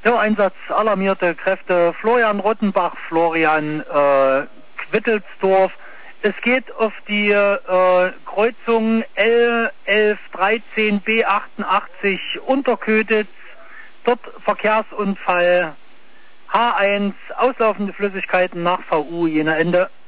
Einsatz alarmierte Kräfte Florian Rottenbach, Florian Quittelsdorf. Es geht auf die Kreuzung L1113 B88 Unterköditz. Dort Verkehrsunfall H1, auslaufende Flüssigkeiten nach VU, jener Ende.